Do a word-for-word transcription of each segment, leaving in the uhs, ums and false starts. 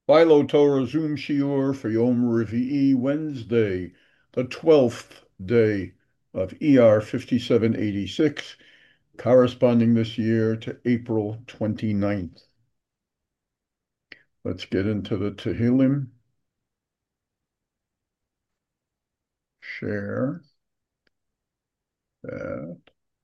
Philo Torah Zoom Shiur for Yom Revi'i, Wednesday, the twelfth day of E R fifty-seven eighty-six, corresponding this year to April twenty-ninth. Let's get into the Tehillim. Share that.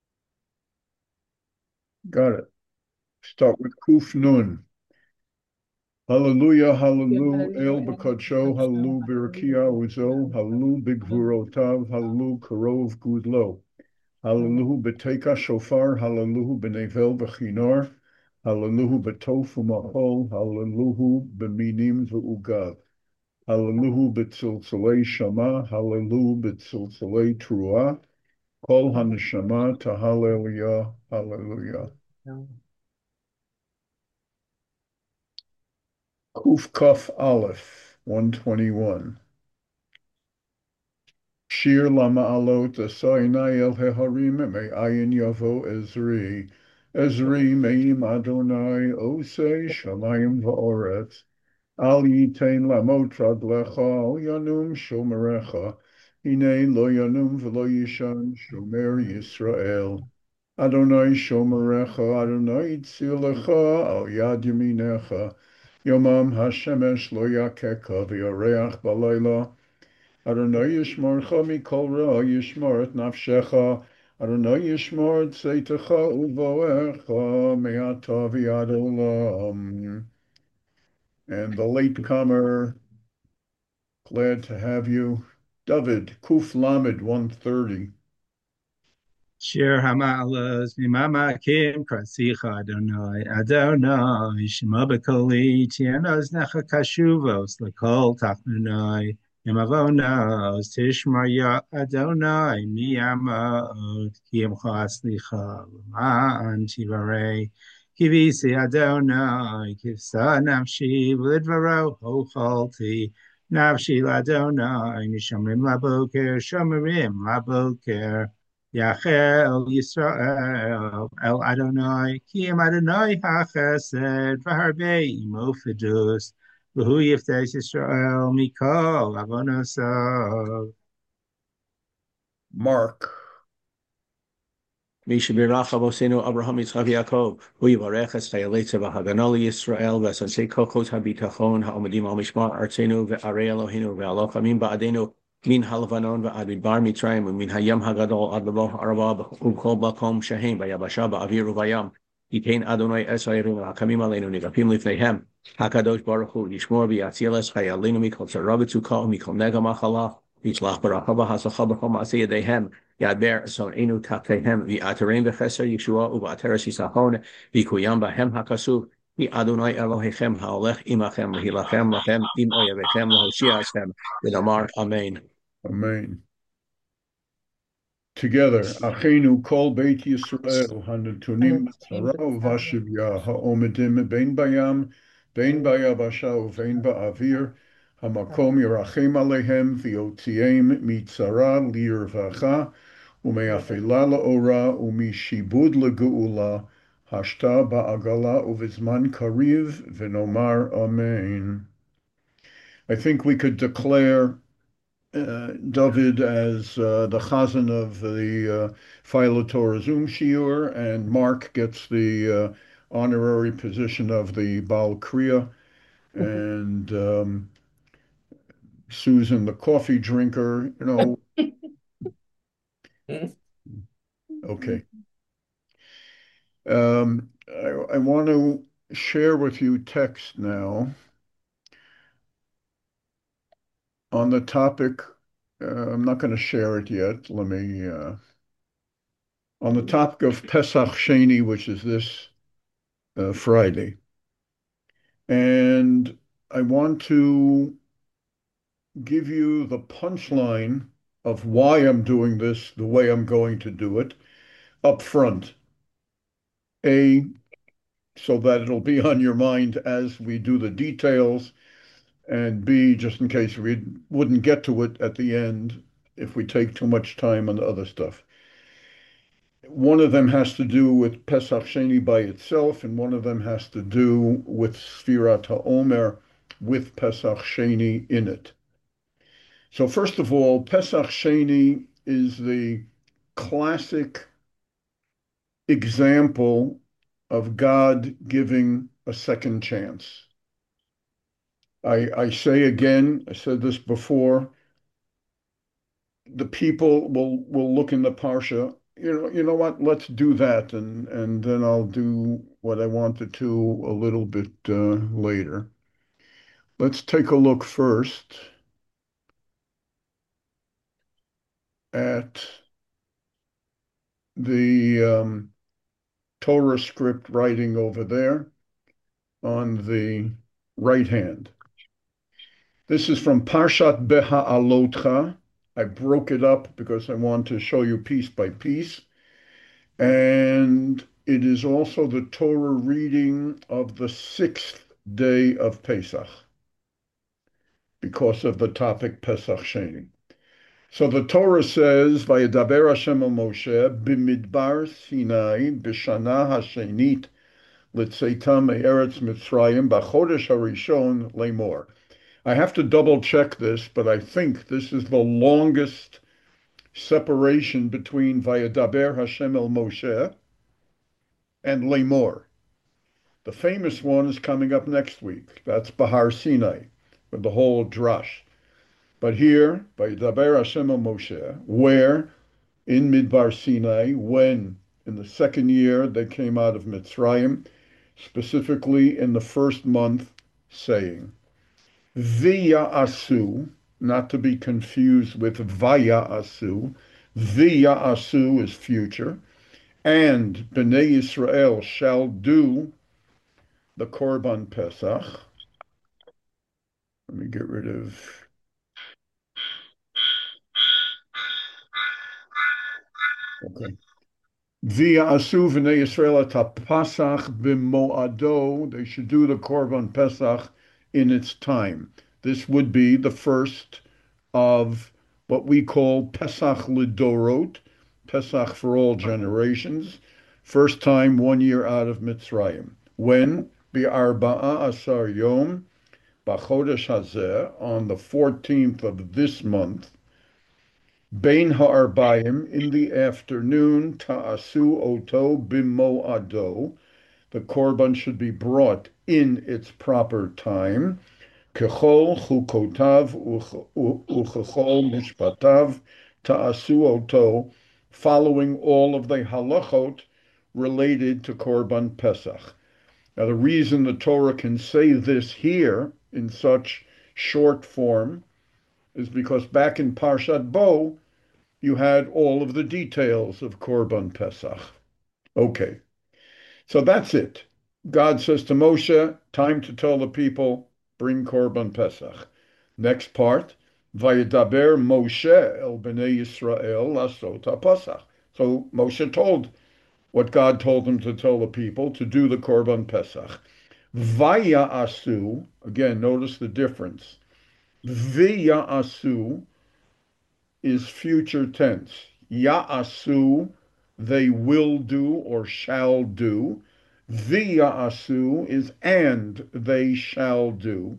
Got it. Start with Kuf Nun. Hallelujah, hallelujah, El B'Kodsho, hallelujah, Birakia Uzo, hallelujah, Bigvurotav, hallelujah, Karov Gudlo. Hallelujah b'teika shofar, hallelujah b'nevel v'chinor, hallelujah b'tof u'machol, hallelujah b'minim v'ugav, hallelujah b'tziltzalei shama, hallelujah b'tziltzalei truah, kol haneshama tahallelujah, hallelujah. Kuf Kaf Aleph, one twenty-one. Shir Lama'alot Asainai El Heharim Me'ayin Yavo Ezri. Ezri Me'im Adonai Osei Shamayim Va'oretz. Al Yitain Lamot Radlecha Al Yanum Shomerecha. Hine Lo Yanum V'lo Yishan Shomer Yisrael. Adonai Shomerecha Adonai Tzilecha Al Yad Yaminecha. Yomam Hashemesh Lo Yakeka V'yareach Balayla. Adonai yishmorcha mikol ra, yishmor et nafshecha. Adonai yishmor tzeitecha uvoecha me'ata v'yad olam. And the latecomer, glad to have you. David, Kuf Lamed one thirty. Shir Hamalas Mimama Kim Krasicha Adonai Adonai Shema Bekoli Tianos Necha Kashuvos Lakol Tachnunai Yemavonos Tishmaya Adonai Miyamot Kim Chaslicha Maan Tivare Kivisi Adonai Kivsa Nafshi Lidvaro Hochalti Nafshi Ladonai Nishamrim Laboker Shomerim Laboker Yachel Yisrael El Adonai Kiyam Adonai HaChesed V'Harbei Imo Fidus V'Hu Yiftes Yisrael Mikol Avonosav. Mark. Mishabirach Avosenu Abraham Yitzchak Yaakov, Hu Yivarech Es Chayaletze V'Haganah Yisrael V'Sansei Kokos HaBitachon HaOmedim Al Mishmar Artzenu V'Arei Eloheinu V'Alok Amim Ba'adenu Min Halvanon V'Ad Midbar Mitzrayim U'Min Hayam Hagadol Ad Lavo Araba U'Kol Bakom Shehem V'Yabasha Ba'Avir U'Vayam Yitein Adonai Es Hayrim V'Hakamim Aleinu Nigapim Lifneihem HaKadosh Baruch Hu Yishmor V'Yatziel Es Chayalinu Mikol Tzaravet Ukah Mikol Nega Machala Yitzlach Barakava Hasacha B'Chol Ma'aseh Yedehem Yadber son enu tatehem v'aterim v'cheser Yeshua u'v'ateres yisachon v'kuyam b'hem hakasuv v'Adonai Elohechem ha'olech imachem v'hilachem lachem im oyevechem l'hoshiashem v'damar Amen. Amen. Together, Achenu Kol Beit Yisrael Hanetunim Tzara Uvashivya Ha'omedim Bein Bayam Bein Bayabasha Uvein Ba'avir Hamakom Yerachem Alehem V'Yotziem Mitzara Lirvacha Ume'afela La'ora Umishibud Legeula Hashta Ba'agala Uvizman Kariv V'Nomar Amen. I think we could declare uh, David as uh, the chazan of the uh, Philo Torah Zoom Shiur, and Mark gets the uh, honorary position of the Baal Kriya, and um, Susan the coffee drinker. You know, okay. Um, I, I want to share with you text now on the topic. Uh, I'm not going to share it yet. Let me. Uh, on the topic of Pesach Sheni, which is this uh, Friday. And I want to give you the punchline of why I'm doing this the way I'm going to do it up front. A, so that it'll be on your mind as we do the details, and B, just in case we wouldn't get to it at the end if we take too much time on the other stuff. One of them has to do with Pesach Sheni by itself, and one of them has to do with Sfirat HaOmer with Pesach Sheni in it. So first of all, Pesach Sheni is the classic example of God giving a second chance. I, I say again, I said this before, the people will will look in the Parsha, you know, you know what, let's do that, and and then I'll do what I wanted to a little bit uh, later. Let's take a look first at the um, Torah script writing over there on the right hand. This is from Parshat Beha'alotcha. I broke it up because I want to show you piece by piece. And it is also the Torah reading of the sixth day of Pesach because of the topic Pesach Sheni. So the Torah says, Vayedaber Hashem el Moshe b'midbar Sinai b'shana hashenit l'tzeita me'eretz Mitzrayim b'chodesh harishon lemor. I have to double check this, but I think this is the longest separation between Vayedaber Hashem el Moshe and lemor. The famous one is coming up next week. That's Bahar Sinai, with the whole drash. But here, Vayedaber Hashem el Moshe, where in Midbar Sinai, when in the second year they came out of Mitzrayim, specifically in the first month, saying, V'ya'asu, not to be confused with Vaya'asu. V'ya'asu is future, and Bnei Yisrael shall do the Korban Pesach. Let me get rid of okay. V'ya'asu v'nei Yisrael et Pasach b'mo'ado. They should do the Korban Pesach in its time. This would be the first of what we call Pesach Lidorot, Pesach for all generations. First time one year out of Mitzrayim. When? Bi'arba'a asar yom, b'chodesh hazeh, on the fourteenth of this month, Bein ha'arbayim, in the afternoon, ta'asu oto b'mo'ado, the korban should be brought in its proper time. Kechol chukotav uchechol mishpatav ta'asu oto, following all of the halachot related to Korban Pesach. Now, the reason the Torah can say this here in such short form is because back in Parshat Bo, you had all of the details of Korban Pesach. Okay, so that's it. God says to Moshe, time to tell the people, bring Korban Pesach. Next part, Vayedaber Moshe el Bnei Yisrael lasot haPesach. So Moshe told what God told him to tell the people to do the Korban Pesach. Vaya'asu, again, notice the difference. V'ya'asu is future tense. Ya'asu, they will do or shall do. V'ya'asu is and they shall do.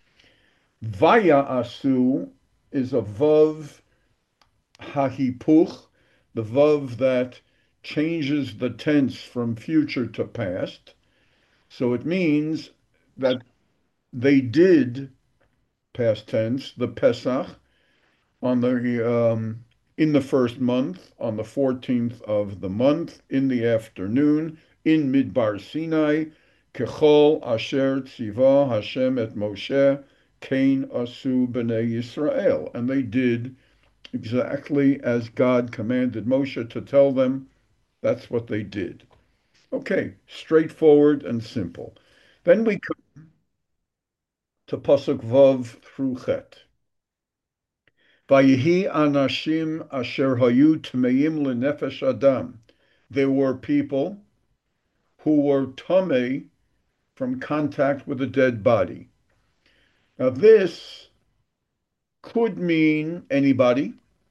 Vaya'asu is a vav hahipuch, the vav that changes the tense from future to past. So it means that they did, past tense, the Pesach on the um, in the first month, on the fourteenth of the month, in the afternoon, in Midbar Sinai, Kechol Asher Tziva Hashem et Moshe, Kain Asu B'nei Yisrael. And they did exactly as God commanded Moshe to tell them. That's what they did. Okay, straightforward and simple. Then we come to Pasuk Vav through Chet. Vayihi anashim asher hayu tmeim lenefesh adam. There were people who were tamei from contact with a dead body. Now this could mean anybody,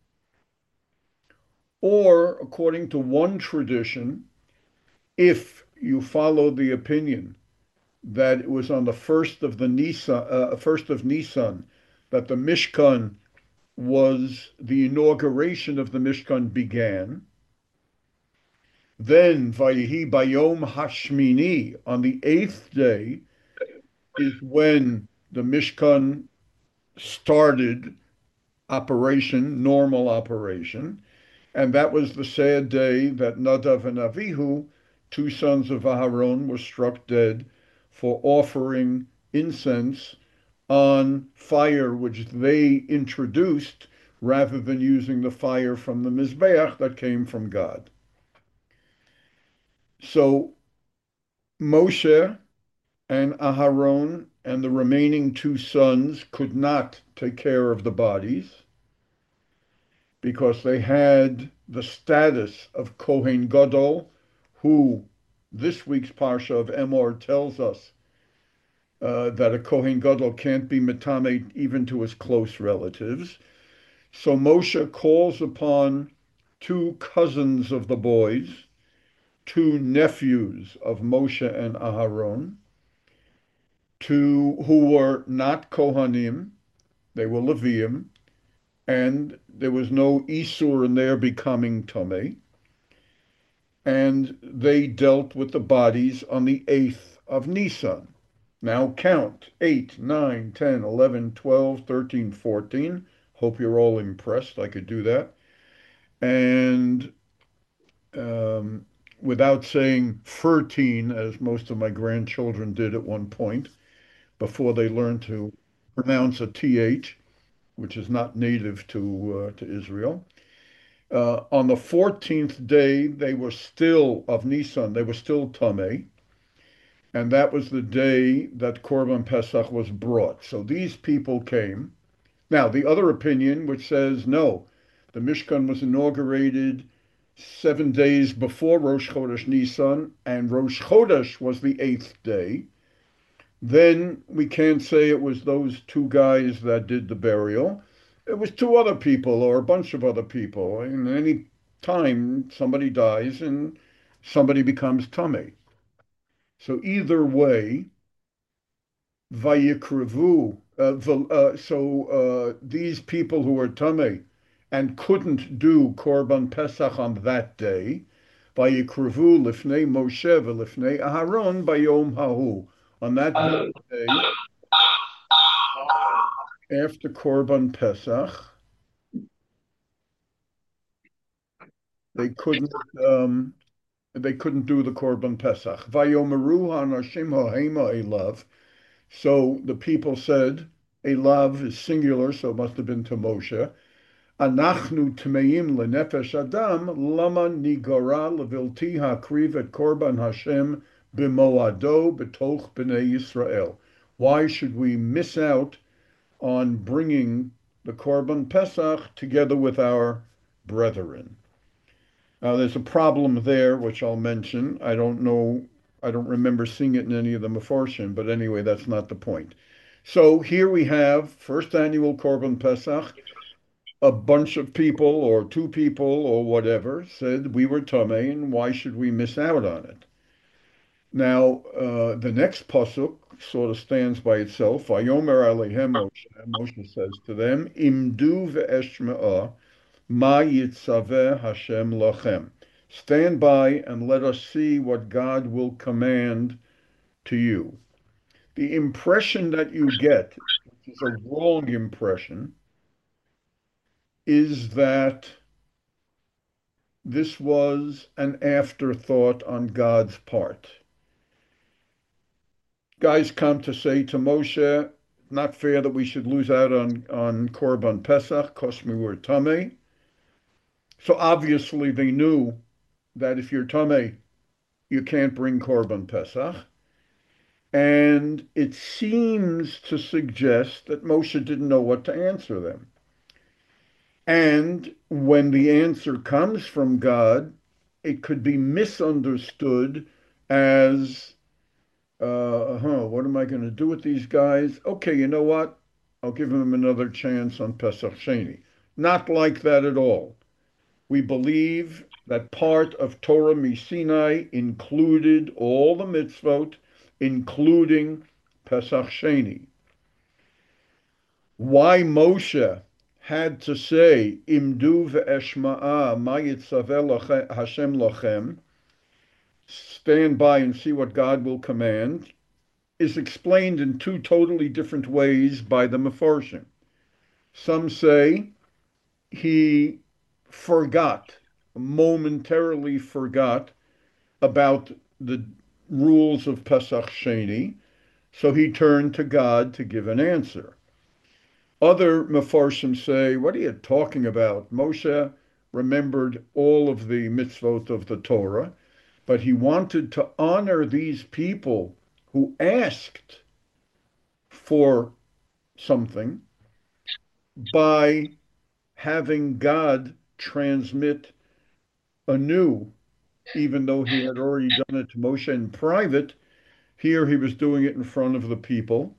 or according to one tradition, if you follow the opinion that it was on the first of the Nisan, uh, first of Nisan, that the Mishkan was the inauguration of the Mishkan began. Then Vayihi Bayom Hashmini, on the eighth day, is when the Mishkan started operation, normal operation. And that was the sad day that Nadav and Avihu, two sons of Aharon, were struck dead for offering incense on fire which they introduced rather than using the fire from the Mizbeach that came from God. So Moshe and Aharon and the remaining two sons could not take care of the bodies because they had the status of Kohen Gadol, who this week's Parsha of Emor tells us uh, that a Kohen Gadol can't be metame even to his close relatives. So Moshe calls upon two cousins of the boys, two nephews of Moshe and Aharon, to who were not Kohanim, they were Leviim, and there was no Isur in their becoming Tomei, and they dealt with the bodies on the eighth of Nisan. Now count eight, nine, ten, eleven, twelve, thirteen, fourteen. Hope you're all impressed. I could do that. And um, without saying thirteen, as most of my grandchildren did at one point, before they learned to pronounce a T H, which is not native to, uh, to Israel. Uh, on the fourteenth day, they were still of Nisan, they were still Tameh, and that was the day that Korban Pesach was brought. So these people came. Now, the other opinion, which says no, the Mishkan was inaugurated seven days before Rosh Chodesh Nisan, and Rosh Chodesh was the eighth day. Then we can't say it was those two guys that did the burial. It was two other people or a bunch of other people. And any time somebody dies and somebody becomes tummy. So either way, vayikrevu. Uh, uh, so uh, these people who were tummy and couldn't do Korban Pesach on that day, vayikrevu lifnei Moshe v'lifnei Aharon bayom hahu. On that day, after Korban Pesach, they couldn't um, they couldn't do the Korban Pesach. Vayomeru hanashim ha'hema elav. So the people said, elav is singular, so it must have been to Moshe. Anachnu tmeim lenefesh adam lama nigara levilti hakriv et Korban Hashem b'moado b'toch b'nei Yisrael. Why should we miss out on bringing the Korban Pesach together with our brethren? Now, there's a problem there, which I'll mention. I don't know, I don't remember seeing it in any of the Mefarshim, but anyway, that's not the point. So here we have first annual Korban Pesach. A bunch of people or two people or whatever said we were Tameh, and why should we miss out on it? Now, uh, the next pasuk sort of stands by itself. Vayomer Alehem Moshe. Moshe says to them, Imdu ve'eshme'ah ma yitzaveh Hashem lachem. Stand by and let us see what God will command to you. The impression that you get, which is a wrong impression, is that this was an afterthought on God's part. Guys come to say to Moshe, not fair that we should lose out on, on Korban Pesach, because we were Tameh. So obviously they knew that if you're Tameh, you can't bring Korban Pesach. And it seems to suggest that Moshe didn't know what to answer them. And when the answer comes from God, it could be misunderstood as, uh, huh, what am I going to do with these guys? Okay, you know what? I'll give them another chance on Pesach Sheni. Not like that at all. We believe that part of Torah Misinai included all the mitzvot, including Pesach Sheni. Why Moshe had to say, Imdu ve'eshma'a ma yitzaveh Hashem lochem, stand by and see what God will command, is explained in two totally different ways by the Mefarshim. Some say he forgot, momentarily forgot about the rules of Pesach Sheni, so he turned to God to give an answer. Other Mefarshim say, what are you talking about? Moshe remembered all of the mitzvot of the Torah, but he wanted to honor these people who asked for something by having God transmit anew, even though he had already done it to Moshe in private. Here he was doing it in front of the people.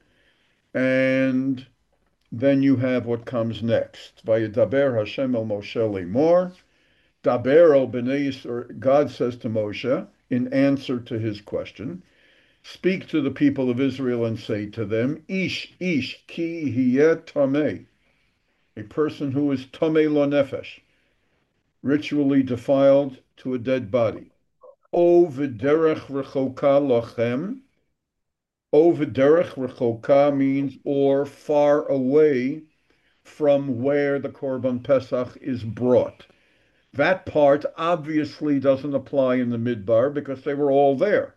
And then you have what comes next. Vayedaber Hashem el Moshe lemor. Daber el bnei Yisrael. God says to Moshe, in answer to his question, speak to the people of Israel and say to them, Ish, ish, ki hiyeh tameh. A person who is tameh lo nefesh, ritually defiled to a dead body. O v'derech rechoka lochem. O v'derech rechoka means or far away from where the Korban Pesach is brought. That part obviously doesn't apply in the Midbar because they were all there.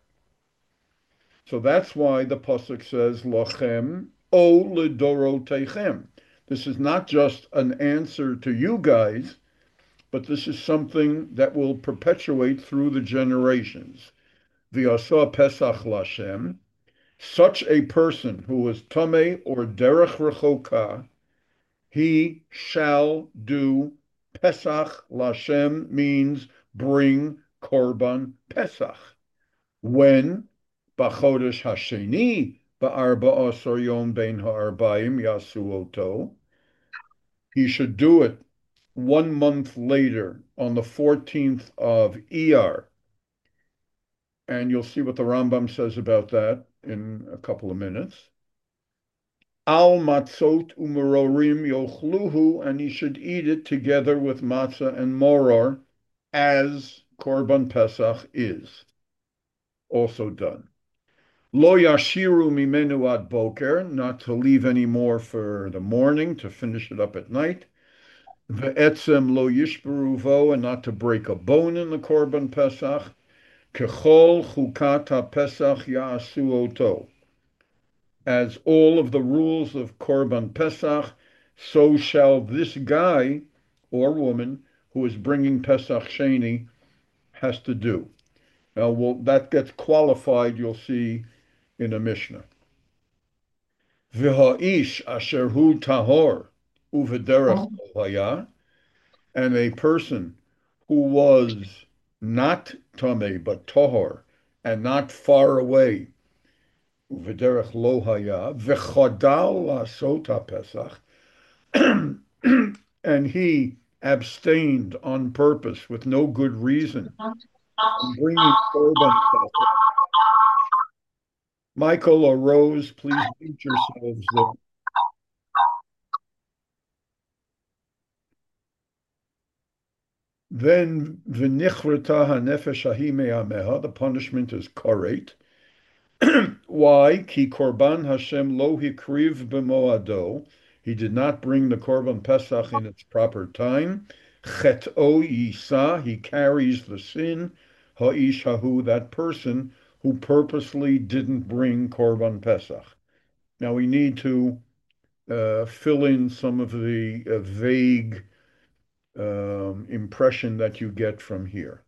So that's why the pasuk says lochem o ledorotechem. This is not just an answer to you guys, but this is something that will perpetuate through the generations. V'yasa Pesach Lashem, such a person who is tameh or derech rechoka, he shall do Pesach Lashem, means bring Korban Pesach. When? B'chodesh hasheni ba'arba asar yom bein ha'arbaim yasu oto. He should do it one month later on the fourteenth of Iyar. And you'll see what the Rambam says about that in a couple of minutes. Al matzot umerorim yochluhu, and he should eat it together with matzah and moror, as Korban Pesach is also done. Lo yashiru mimenu ad boker, not to leave any more for the morning, to finish it up at night. Ve'etzem lo yishberu vo, and not to break a bone in the Korban Pesach. Kechol chukat ha-pesach ya'asu oto. As all of the rules of Korban Pesach, so shall this guy or woman who is bringing Pesach Sheni has to do. Now, well, that gets qualified, you'll see, in a Mishnah. V'ha'ish asher hu tahor uvederech haya, and a person who was not tameh but tahor and not far away, uvederech lo haya, v'chodal lasot ha-pesach, and he abstained on purpose with no good reason from bringing Korban Pesach. Michael or Rose, please mute yourselves there. Then v'nichrata hanefesh hahi me'ameha, the punishment is karet. Why? Ki korban Hashem lo hikriv b'moado. He did not bring the Korban Pesach in its proper time. Chet'o yisa, he carries the sin. Ha'ish hahu, that person who purposely didn't bring Korban Pesach. Now we need to uh, fill in some of the uh, vague um, impression that you get from here.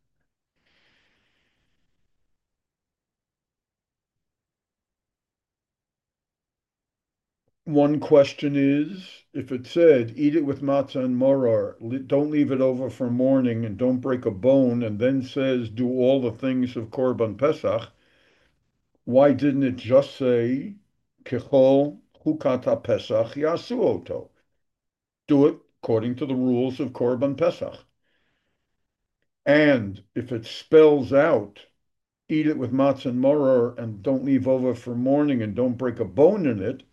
One question is, if it said, eat it with matzah and moror, don't leave it over for morning and don't break a bone, and then says, do all the things of Korban Pesach, why didn't it just say, Kechol chukat Pesach yasu oto? Do it according to the rules of Korban Pesach. And if it spells out eat it with matzah and maror and don't leave over for morning and don't break a bone in it,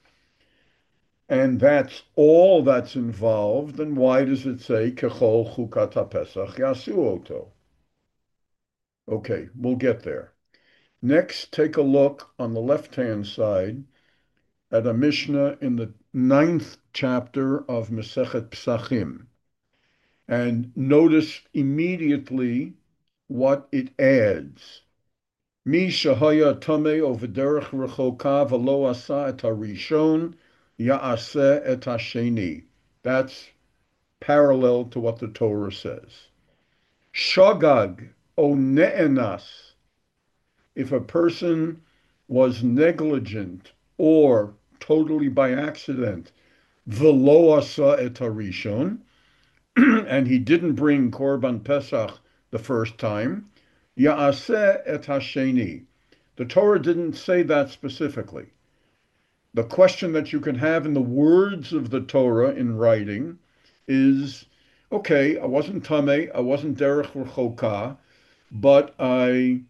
and that's all that's involved, then why does it say kechol chukat haPesach yasu oto? Okay, we'll get there. Next, take a look on the left-hand side at a Mishnah in the ninth chapter of Masechet Psachim, and notice immediately what it adds. Mi shahaya tameh ovederech rechoka v'lo asa et harishon ya'aseh et hasheni. That's parallel to what the Torah says. Shagag o ne'enas. If a person was negligent or totally by accident, v'lo asa et harishon, and he didn't bring Korban Pesach the first time, ya'aseh et hasheni. The Torah didn't say that specifically. The question that you can have in the words of the Torah in writing is, okay, I wasn't tameh, I wasn't derech rechokah, but I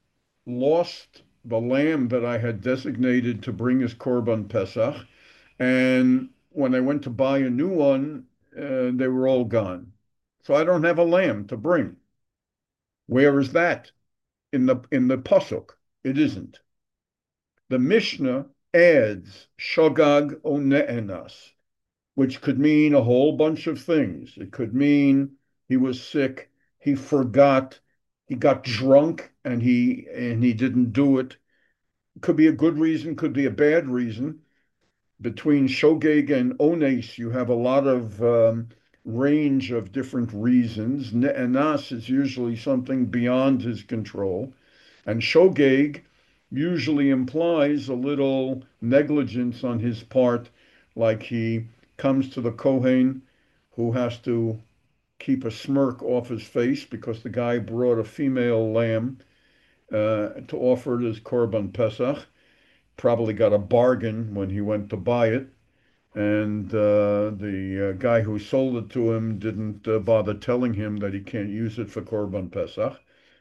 lost the lamb that I had designated to bring as Korban Pesach, and when I went to buy a new one, uh, they were all gone. So I don't have a lamb to bring. Where is that in the in the pasuk? It isn't. The Mishnah adds shogag o ne'enas, which could mean a whole bunch of things. It could mean he was sick, he forgot, he got drunk, and he and he didn't do it. Could be a good reason, could be a bad reason. Between shogeg and ones, you have a lot of um, range of different reasons. Ne'enas is usually something beyond his control, and shogeg usually implies a little negligence on his part, like he comes to the Kohen who has to keep a smirk off his face because the guy brought a female lamb uh, to offer it as Korban Pesach. Probably got a bargain when he went to buy it, and uh, the uh, guy who sold it to him didn't uh, bother telling him that he can't use it for Korban Pesach.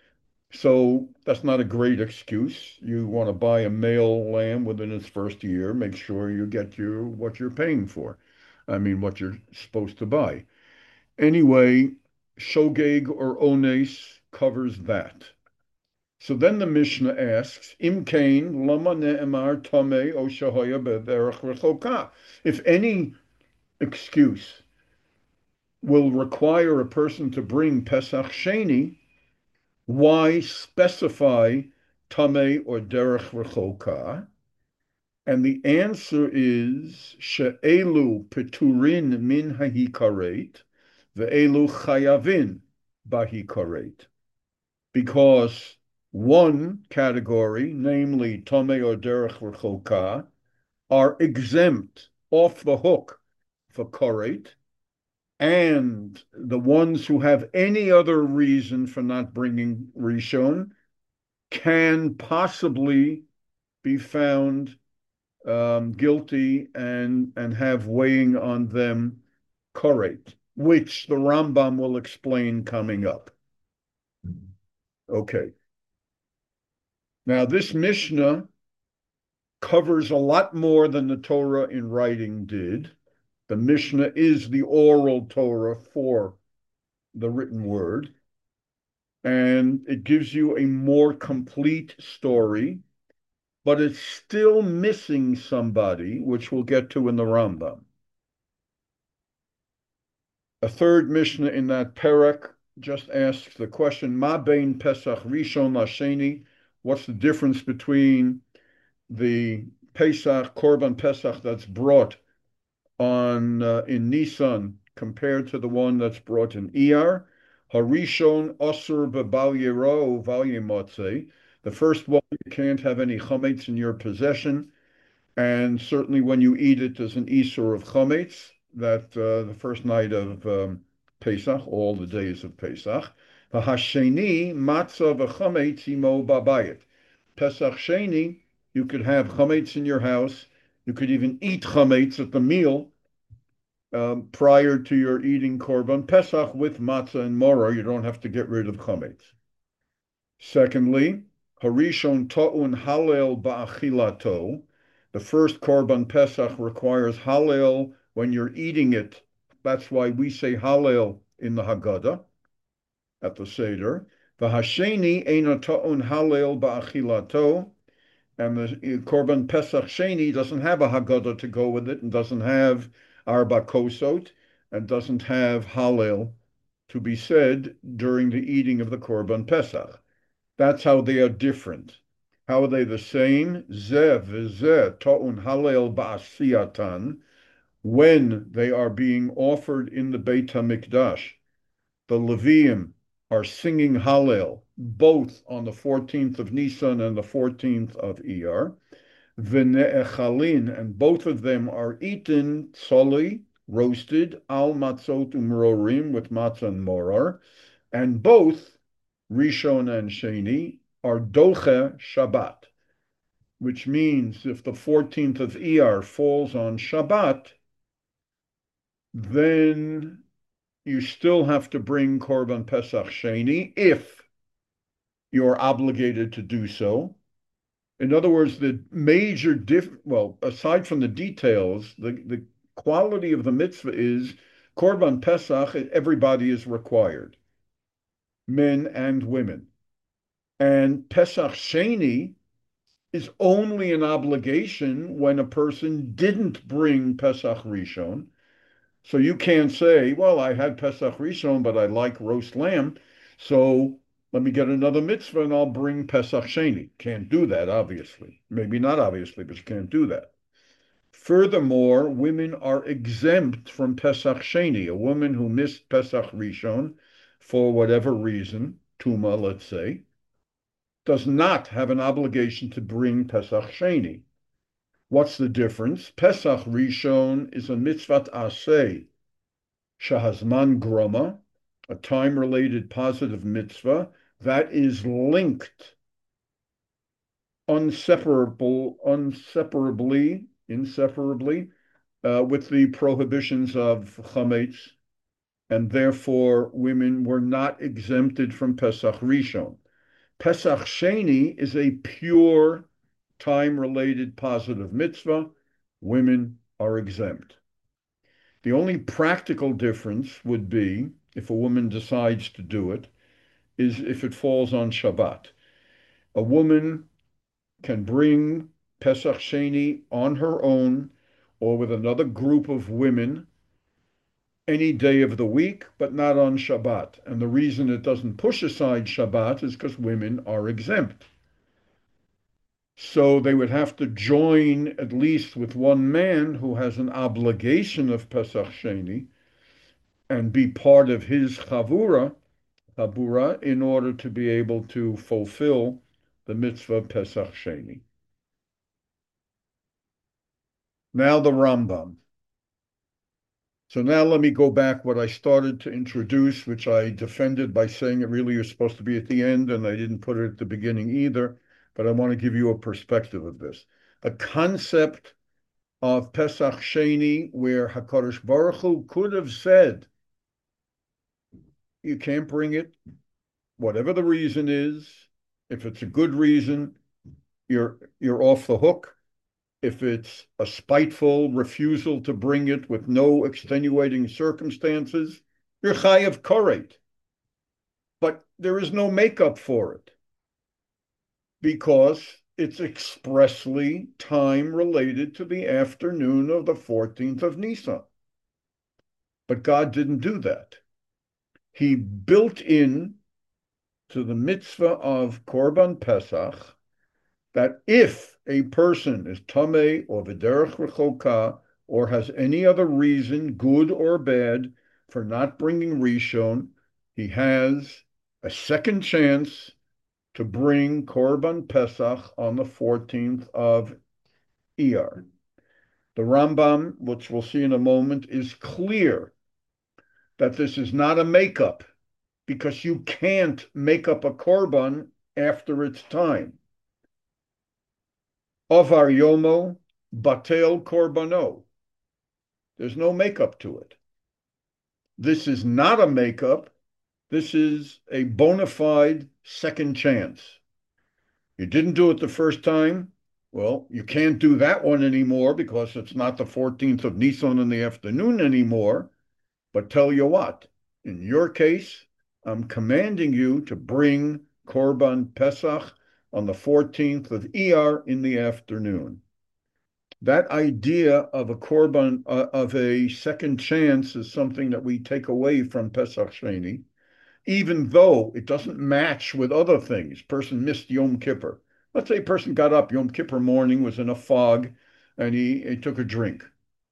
So that's not a great excuse. You want to buy a male lamb within its first year, make sure you get your what you're paying for. I mean, what you're supposed to buy. Anyway, shogeg or ones covers that. So then the Mishnah asks, Im kain lama ne'emar tameh o shahoya b'derech rechoka. If any excuse will require a person to bring Pesach Sheni, why specify tameh or derech rechoka? And the answer is she'elu peturin min hahikaret ve'elu chayavin bahikaret. Because one category, namely tameh or derech rechoka, are exempt off the hook for karet, and the ones who have any other reason for not bringing rishon can possibly be found um, guilty and and have weighing on them karet, which the Rambam will explain coming up. Okay. Now this Mishnah covers a lot more than the Torah in writing did. The Mishnah is the oral Torah for the written word, and it gives you a more complete story, but it's still missing somebody, which we'll get to in the Rambam. A third Mishnah in that parak just asks the question, Ma bein Pesach Rishon Lasheni, what's the difference between the Pesach, Korban Pesach that's brought on uh, in Nisan compared to the one that's brought in Iyar? Harishon Osur B'Bal Yero Val Yemotze. The first one, you can't have any chametz in your possession, and certainly when you eat it, there's an isur of chametz, that uh, the first night of um, Pesach, all the days of Pesach. Hasheni matzah v'chametz imo babayit. Pesach Sheni, you could have chametz in your house. You could even eat chametz at the meal um, prior to your eating Korban Pesach with matzah and maror. You don't have to get rid of chametz. Secondly, Harishon ta'un halel ba'achilato. The first Korban Pesach requires halel when you're eating it. That's why we say halel in the Haggadah at the Seder. V'hasheni eina ta'un halel ba'achilato. And the Korban Pesach Sheni doesn't have a Haggadah to go with it, and doesn't have Arba Kosot, and doesn't have Hallel to be said during the eating of the Korban Pesach. That's how they are different. How are they the same? Zeh v'zeh ta'un Hallel ba'asiyatan. When they are being offered in the Beit HaMikdash, the Leviim are singing Hallel, both on the fourteenth of Nisan and the fourteenth of Iyar. V'ne'echalin, and both of them are eaten tzoli, roasted, al matzot umrorim, with matzah and morar, and both, Rishon and Sheni, are doche Shabbat, which means if the fourteenth of Iyar falls on Shabbat, then you still have to bring Korban Pesach Sheni if you're obligated to do so. In other words, the major diff, well, aside from the details, the, the quality of the mitzvah is Korban Pesach, everybody is required, men and women. And Pesach Sheni is only an obligation when a person didn't bring Pesach Rishon. So you can't say, well, I had Pesach Rishon, but I like roast lamb, so let me get another mitzvah and I'll bring Pesach Sheni. Can't do that, obviously. Maybe not obviously, but you can't do that. Furthermore, women are exempt from Pesach Sheni. A woman who missed Pesach Rishon for whatever reason, Tuma, let's say, does not have an obligation to bring Pesach Sheni. What's the difference? Pesach Rishon is a mitzvat aseh, shahazman groma, a time-related positive mitzvah that is linked inseparable, inseparably, inseparably uh, with the prohibitions of chametz, and therefore women were not exempted from Pesach Rishon. Pesach Sheni is a pure time-related positive mitzvah. Women are exempt. The only practical difference would be, if a woman decides to do it, is if it falls on Shabbat. A woman can bring Pesach Sheni on her own or with another group of women any day of the week, but not on Shabbat. And the reason it doesn't push aside Shabbat is because women are exempt. So they would have to join at least with one man who has an obligation of Pesach Sheni and be part of his chavura, chabura, in order to be able to fulfill the mitzvah of Pesach Sheni. Now the Rambam. So now let me go back what I started to introduce, which I defended by saying it really was supposed to be at the end, and I didn't put it at the beginning either. But I want to give you a perspective of this. A concept of Pesach Sheni where HaKadosh Baruch Hu could have said, you can't bring it, whatever the reason is. If it's a good reason, you're, you're off the hook. If it's a spiteful refusal to bring it with no extenuating circumstances, you're chayav karet. But there is no makeup for it, because it's expressly time related to the afternoon of the fourteenth of Nisan. But God didn't do that. He built in to the mitzvah of Korban Pesach that if a person is tameh or v'derech rechoka or has any other reason, good or bad, for not bringing Rishon, he has a second chance to bring Korban Pesach on the fourteenth of Iyar. The Rambam, which we'll see in a moment, is clear that this is not a makeup, because you can't make up a Korban after its time. Avar Yomo, Batel Korbano. There's no makeup to it. This is not a makeup. This is a bona fide second chance. You didn't do it the first time. Well, you can't do that one anymore because it's not the fourteenth of Nisan in the afternoon anymore. But tell you what, in your case, I'm commanding you to bring Korban Pesach on the fourteenth of Iyar in the afternoon. That idea of a Korban, uh, of a second chance, is something that we take away from Pesach Sheni, even though it doesn't match with other things. Person missed Yom Kippur. Let's say a person got up Yom Kippur morning, was in a fog, and he, he took a drink.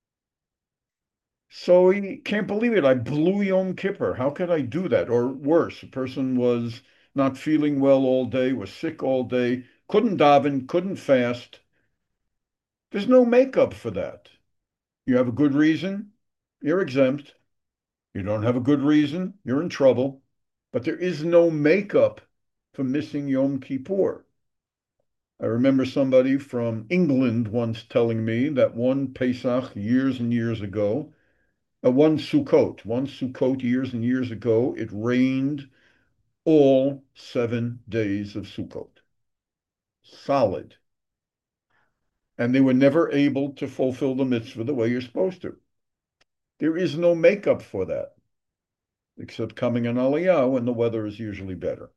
So he can't believe it. I blew Yom Kippur. How could I do that? Or worse, a person was not feeling well all day, was sick all day, couldn't daven, couldn't fast. There's no makeup for that. You have a good reason, you're exempt. You don't have a good reason, you're in trouble. But there is no makeup for missing Yom Kippur. I remember somebody from England once telling me that one Pesach years and years ago, uh, one Sukkot, one Sukkot years and years ago, it rained all seven days of Sukkot. Solid. And they were never able to fulfill the mitzvah the way you're supposed to. There is no makeup for that, except coming in Aliyah when the weather is usually better.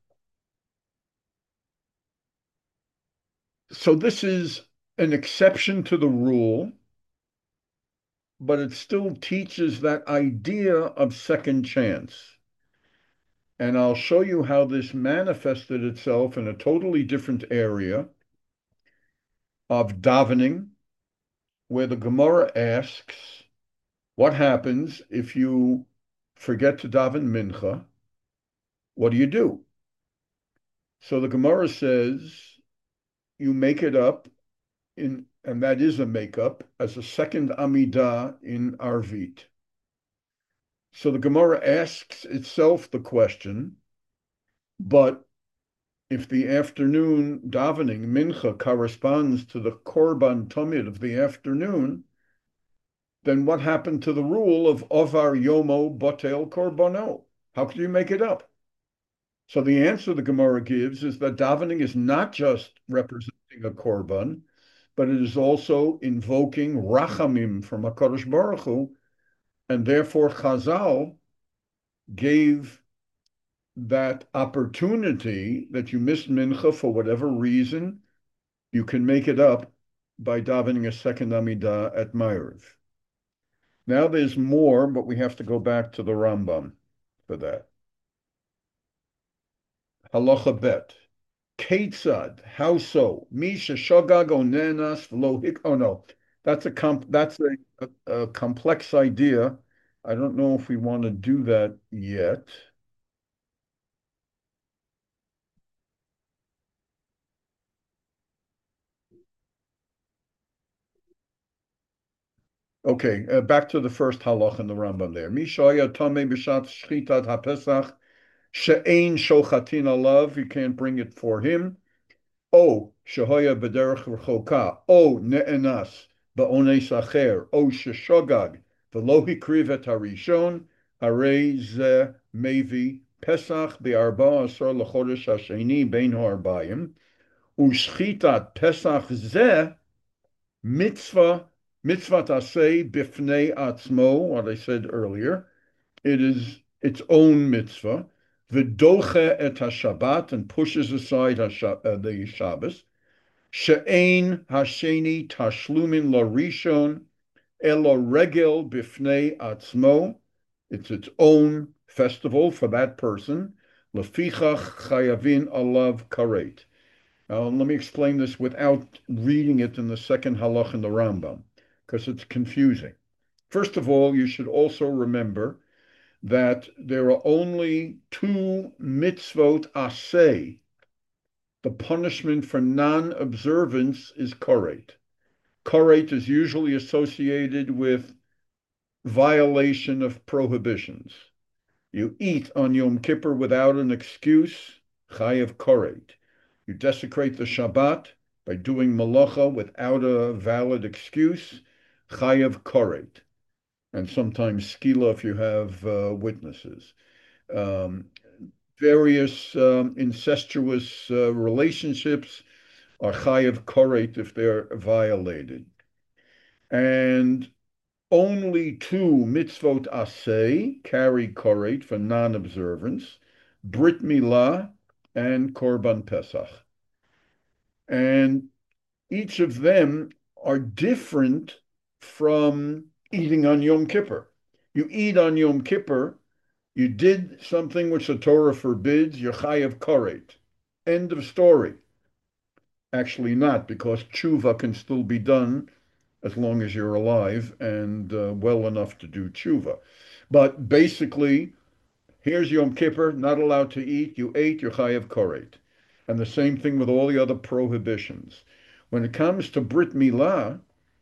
So this is an exception to the rule, but it still teaches that idea of second chance. And I'll show you how this manifested itself in a totally different area of davening, where the Gemara asks, what happens if you forget to daven mincha? What do you do? So the Gemara says you make it up in, and that is a makeup, as a second Amidah in Arvit. So the Gemara asks itself the question, but if the afternoon davening, mincha, corresponds to the Korban Tamid of the afternoon, then what happened to the rule of Ovar Yomo Botel Korbono? How could you make it up? So the answer the Gemara gives is that davening is not just representing a Korban, but it is also invoking Rachamim from HaKadosh Baruch Hu, and therefore Chazal gave that opportunity that you missed mincha for whatever reason, you can make it up by davening a second Amidah at Ma'ariv. Now there's more, but we have to go back to the Rambam for that. Halacha bet. Ketzad, how so? Misha shogag onenas v'lo hik. Oh no, that's a comp. That's a, a, a complex idea. I don't know if we want to do that yet. Okay, uh, back to the first halach in the Rambam there. Mishaya tamei b'shat shchitat hapesach she'ein shochatin alav. You can't bring it for him. O shehoya b'derech rchoka. O ne'enas ba'ones acher. O sheshogag v'lo hikriv et harishon. Harei ze mevi pesach be'arba asar l'chodesh hasheni bein ha'arbayim. U'shchitat pesach ze mitzvah. Mitzvah taseh bifnei atzmo, what I said earlier, it is its own mitzvah. V'doche et haShabbat, and pushes aside uh, the Shabbos. She'ein hasheni tashlumin larishon elo regel bifnei atzmo. It's its own festival for that person. Lefichach chayavin alav karet. Now, let me explain this without reading it in the second halach in the Rambam, because it's confusing. First of all, you should also remember that there are only two mitzvot aseh. The punishment for non-observance is koret. Koret is usually associated with violation of prohibitions. You eat on Yom Kippur without an excuse, chayav koret. You desecrate the Shabbat by doing malacha without a valid excuse, chayav koret, and sometimes skila if you have uh, witnesses. Um, various um, incestuous uh, relationships, are chayav koret if they're violated. And only two mitzvot aseh carry koret for non-observance, Brit Milah and Korban Pesach. And each of them are different from eating on Yom Kippur. You eat on Yom Kippur, you did something which the Torah forbids, you're chayav koret. End of story. Actually not, because tshuva can still be done as long as you're alive and uh, well enough to do tshuva. But basically, here's Yom Kippur, not allowed to eat. You ate, you're chayav koret. And the same thing with all the other prohibitions. When it comes to Brit Milah,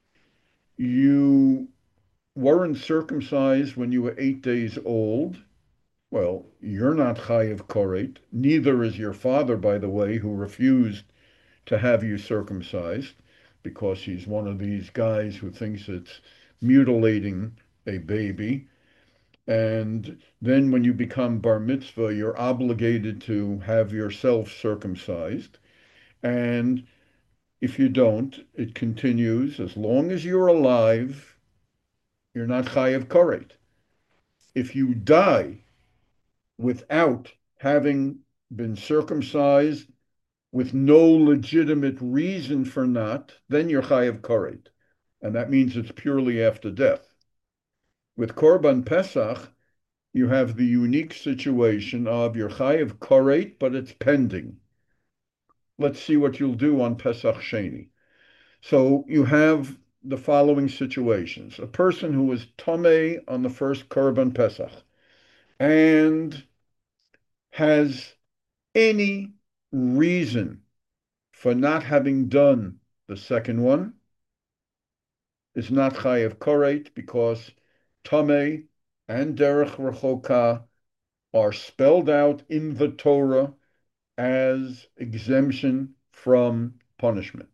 you weren't circumcised when you were eight days old. Well, you're not chayav koret. Neither is your father, by the way, who refused to have you circumcised, because he's one of these guys who thinks it's mutilating a baby. And then when you become bar mitzvah, you're obligated to have yourself circumcised. And if you don't, it continues. As long as you're alive, you're not chayav koret. If you die without having been circumcised with no legitimate reason for not, then you're chayav koret. And that means it's purely after death. With Korban Pesach, you have the unique situation of your chayav koret, but it's pending. Let's see what you'll do on Pesach Sheni. So you have the following situations. A person who was tamei on the first Korban Pesach and has any reason for not having done the second one is not chayav koret, because tamei and derech rechoka are spelled out in the Torah as exemption from punishment.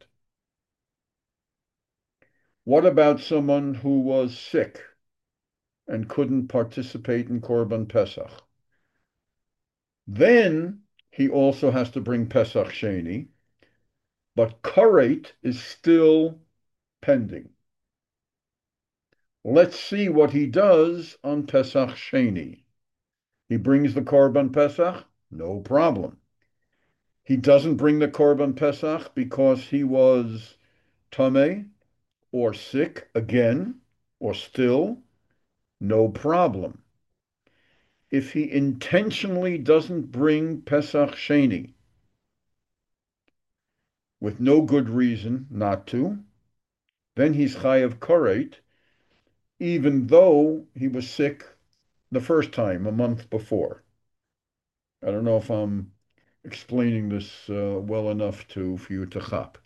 What about someone who was sick and couldn't participate in Korban Pesach? Then he also has to bring Pesach Sheni, but koret is still pending. Let's see what he does on Pesach Sheni. He brings the Korban Pesach, no problem. He doesn't bring the Korban Pesach because he was tamei or sick again, or still, no problem. If he intentionally doesn't bring Pesach Sheni with no good reason not to, then he's chayav koret, even though he was sick the first time, a month before. I don't know if I'm explaining this uh, well enough to for you to chap.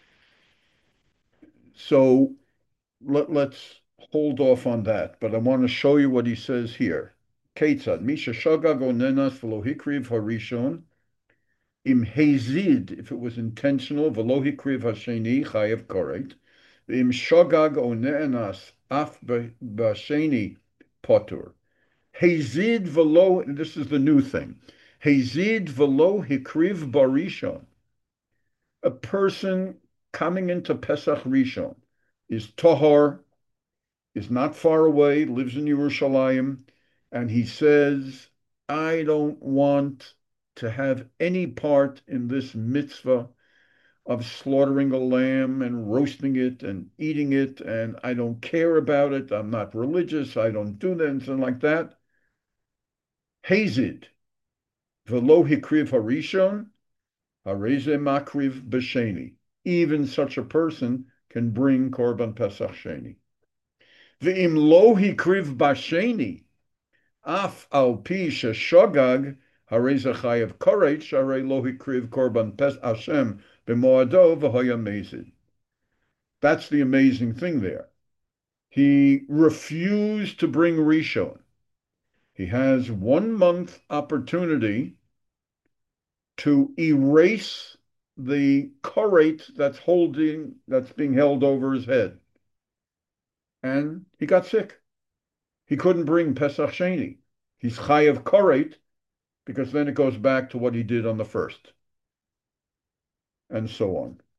So let, let's hold off on that, but I want to show you what he says here. Ketzad, Misha Shagag Onenas V'lo Hikriv Harishon, Im Hazid, if it was intentional, V'lo Hikriv Hasheni Chayav Koret, Im Shagag Onenas Af Basheni Potur. Hazid V'lo, this is the new thing. Hazid V'lo Hikriv Barishon. A person coming into Pesach Rishon is Tahor, is not far away, lives in Yerushalayim, and he says, I don't want to have any part in this mitzvah of slaughtering a lamb and roasting it and eating it, and I don't care about it. I'm not religious. I don't do that, and something like that. Hazid, v'lo hikriv harishon, hareze makriv b'sheni. Even such a person can bring Korban Pesach Sheni. V'im lo hikriv b'sheni, af al pi sheshogag, hareze chayav koret, sharei lo hikriv Korban Pesach Hashem b'moado v'hoya mezid. That's the amazing thing there. He refused to bring Rishon. He has one month opportunity to erase the koret that's holding, that's being held over his head. And he got sick. He couldn't bring Pesach Sheni. He's chayav koret, because then it goes back to what he did on the first. And so on.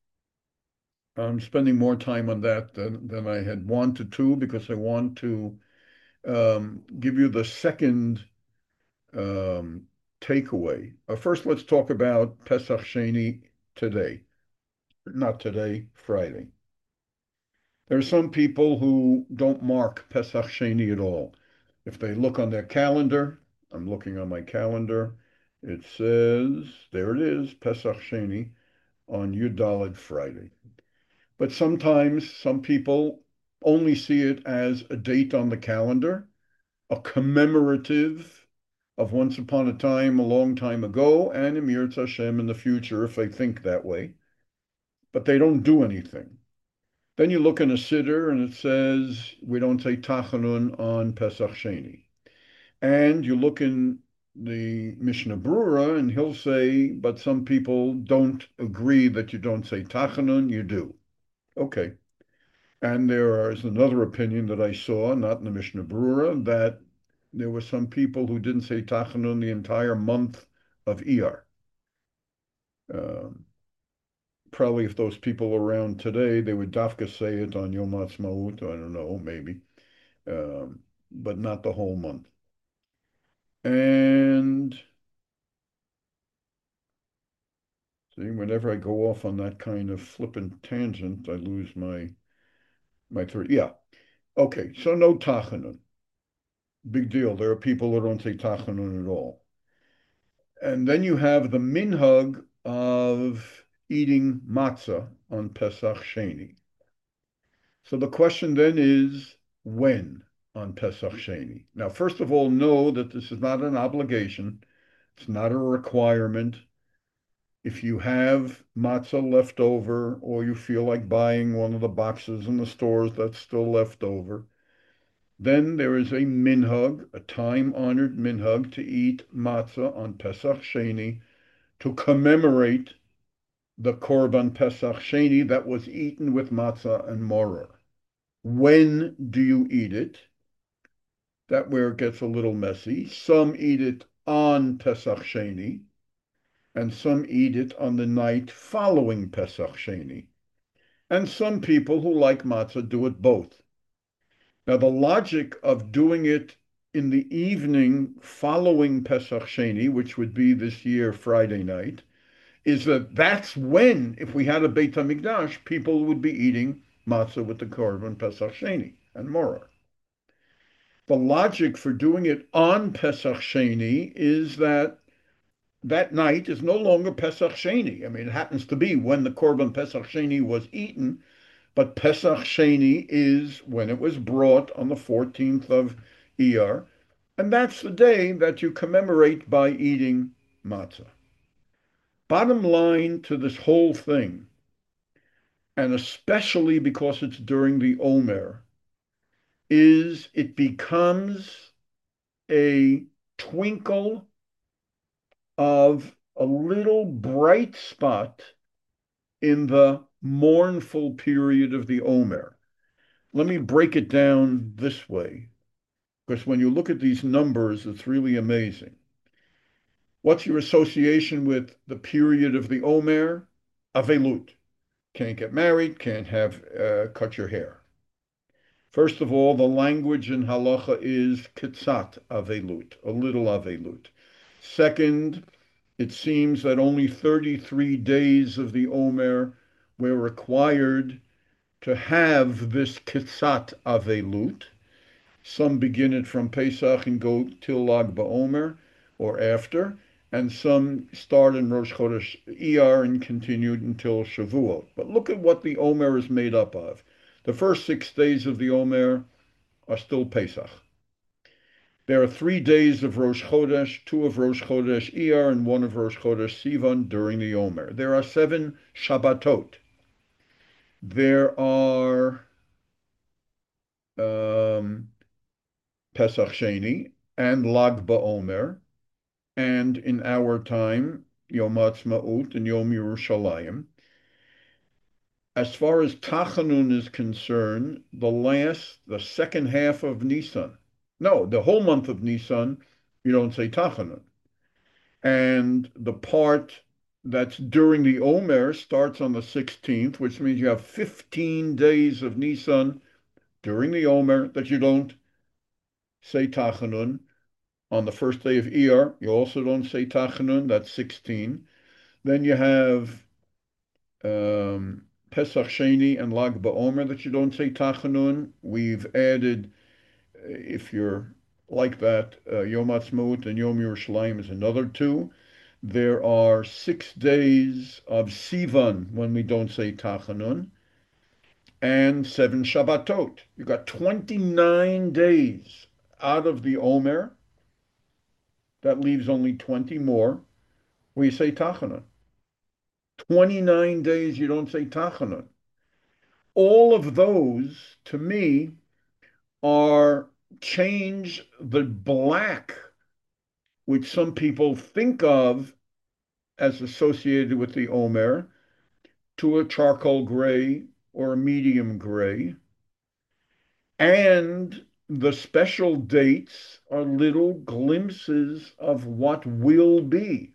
I'm spending more time on that than, than I had wanted to because I want to um, give you the second um, takeaway. Uh, first, let's talk about Pesach Sheni today. Not today, Friday. There are some people who don't mark Pesach Sheni at all. If they look on their calendar, I'm looking on my calendar, it says, there it is, Pesach Sheni on Yud Daled Friday. But sometimes some people only see it as a date on the calendar, a commemorative of once upon a time, a long time ago, and Emir Hashem in the future if they think that way. But they don't do anything. Then you look in a siddur and it says we don't say Tachanun on Pesach Sheni. And you look in the Mishnah Brura and he'll say, but some people don't agree that you don't say Tachanun, you do. Okay. And there is another opinion that I saw, not in the Mishnah Brura, that there were some people who didn't say Tachanun the entire month of Iyar. Um, probably if those people were around today, they would dafka say it on Yom Ha'atzmaut, I don't know, maybe, um, but not the whole month. And see, whenever I go off on that kind of flippant tangent, I lose my my thread. Yeah. Okay, so no Tachanun. Big deal. There are people who don't say Tachanun at all. And then you have the minhag of eating matzah on Pesach Sheni. So the question then is when on Pesach Sheni? Now, first of all, know that this is not an obligation. It's not a requirement. If you have matzah left over or you feel like buying one of the boxes in the stores that's still left over, then there is a minhag, a time-honored minhag to eat matzah on Pesach Sheni to commemorate the Korban Pesach Sheni that was eaten with matzah and maror. When do you eat it? That's where it gets a little messy. Some eat it on Pesach Sheni, and some eat it on the night following Pesach Sheni. And some people who like matzah do it both. Now, the logic of doing it in the evening following Pesach Sheni, which would be this year Friday night, is that that's when, if we had a Beit HaMikdash, people would be eating matzah with the Korban Pesach Sheni and maror. The logic for doing it on Pesach Sheni is that that night is no longer Pesach Sheni. I mean, it happens to be when the Korban Pesach Sheni was eaten, but Pesach Sheni is when it was brought on the fourteenth of Iyar, and that's the day that you commemorate by eating matzah. Bottom line to this whole thing, and especially because it's during the Omer, is it becomes a twinkle of a little bright spot in the mournful period of the Omer. Let me break it down this way, because when you look at these numbers, it's really amazing. What's your association with the period of the Omer? Avelut. Can't get married, can't have uh, cut your hair. First of all, the language in halacha is ketzat avelut, a little avelut. Second, it seems that only thirty-three days of the Omer were required to have this ketzat avelut. Some begin it from Pesach and go till Lag BaOmer or after, and some start in Rosh Chodesh Iyar and continued until Shavuot. But look at what the Omer is made up of. The first six days of the Omer are still Pesach. There are three days of Rosh Chodesh, two of Rosh Chodesh Iyar, and one of Rosh Chodesh Sivan during the Omer. There are seven Shabbatot. There are um, Pesach Sheni and Lag BaOmer, and in our time, Yom Ha'atzmaut and Yom Yerushalayim. As far as Tachanun is concerned, the last, the second half of Nisan, no, the whole month of Nisan, you don't say Tachanun. And the part that's during the Omer starts on the sixteenth, which means you have fifteen days of Nisan during the Omer that you don't say Tachanun. On the first day of Iyar, you also don't say Tachanun, that's sixteen. Then you have um, Pesach Sheni and Lag BaOmer that you don't say Tachanun. We've added, if you're like that, uh, Yom Ha'atzmaut and Yom Yerushalayim is another two. There are six days of Sivan when we don't say Tachanun, and seven Shabbatot. You got twenty-nine days out of the Omer. That leaves only twenty more where you say Tachanun. twenty-nine days you don't say Tachanun. All of those, to me, are change the black, which some people think of as associated with the Omer, to a charcoal gray or a medium gray. And the special dates are little glimpses of what will be.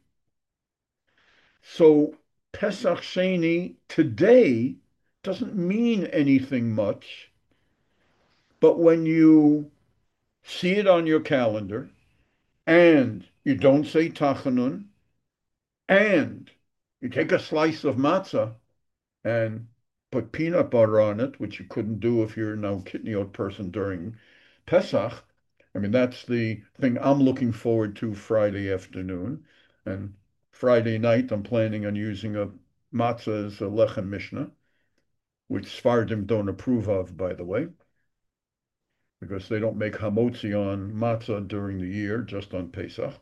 So Pesach Sheni today doesn't mean anything much, but when you see it on your calendar and you don't say Tachanun and you take a slice of matzah and put peanut butter on it, which you couldn't do if you're no kitniot person during Pesach. I mean, that's the thing I'm looking forward to Friday afternoon. And Friday night, I'm planning on using a matzah as a lechem mishnah, which Sfardim don't approve of, by the way, because they don't make hamotzi on matzah during the year, just on Pesach.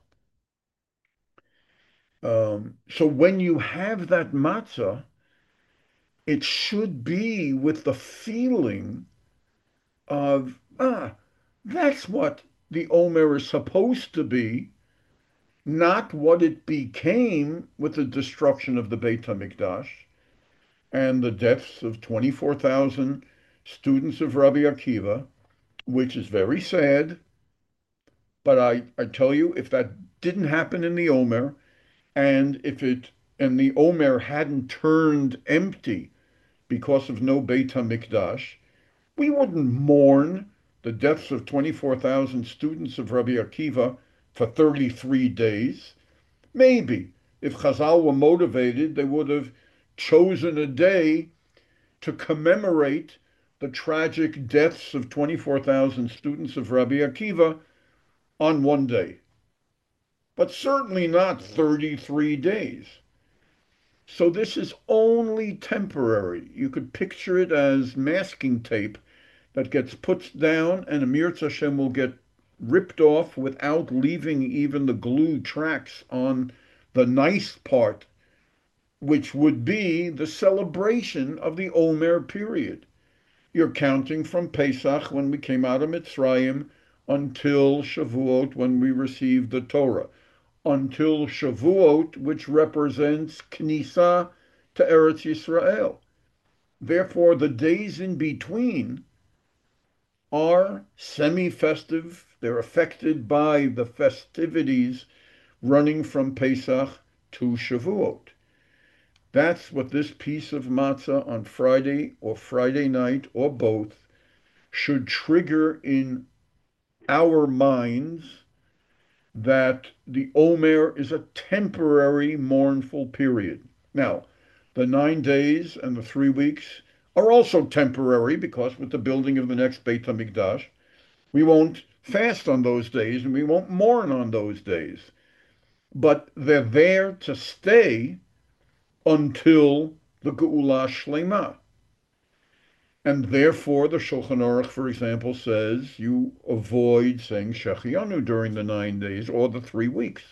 Um, so when you have that matzah, it should be with the feeling of, ah, that's what the Omer is supposed to be, not what it became with the destruction of the Beit HaMikdash and the deaths of twenty-four thousand students of Rabbi Akiva, which is very sad. But I, I tell you, if that didn't happen in the Omer, and if it and the Omer hadn't turned empty because of no Beit HaMikdash, we wouldn't mourn the deaths of twenty-four thousand students of Rabbi Akiva for thirty-three days. Maybe if Chazal were motivated, they would have chosen a day to commemorate the tragic deaths of twenty-four thousand students of Rabbi Akiva on one day, but certainly not thirty-three days. So this is only temporary. You could picture it as masking tape that gets put down and Amir Hashem will get ripped off without leaving even the glue tracks on the nice part, which would be the celebration of the Omer period. You're counting from Pesach, when we came out of Mitzrayim, until Shavuot, when we received the Torah, until Shavuot, which represents Knesah to Eretz Yisrael. Therefore, the days in between are semi-festive. They're affected by the festivities running from Pesach to Shavuot. That's what this piece of matzah on Friday or Friday night or both should trigger in our minds, that the Omer is a temporary mournful period. Now, the nine days and the three weeks are also temporary because with the building of the next Beit HaMikdash, we won't fast on those days and we won't mourn on those days. But they're there to stay until the Geula Shlema. And therefore, the Shulchan Aruch, for example, says you avoid saying Shechianu during the nine days or the three weeks.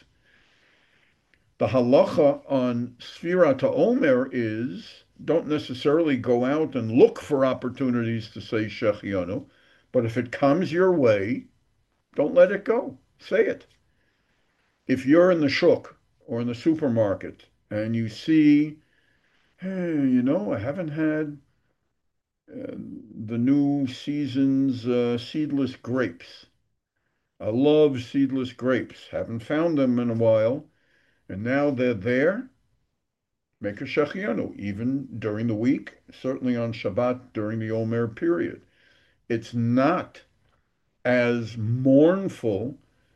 The halacha on Sfirat HaOmer is don't necessarily go out and look for opportunities to say Shechianu, but if it comes your way, don't let it go. Say it. If you're in the shuk or in the supermarket and you see, hey, you know, I haven't had uh, the new season's uh, seedless grapes. I love seedless grapes. Haven't found them in a while, and now they're there. make a shechianu, even during the week, certainly on Shabbat during the Omer period. It's not as mournful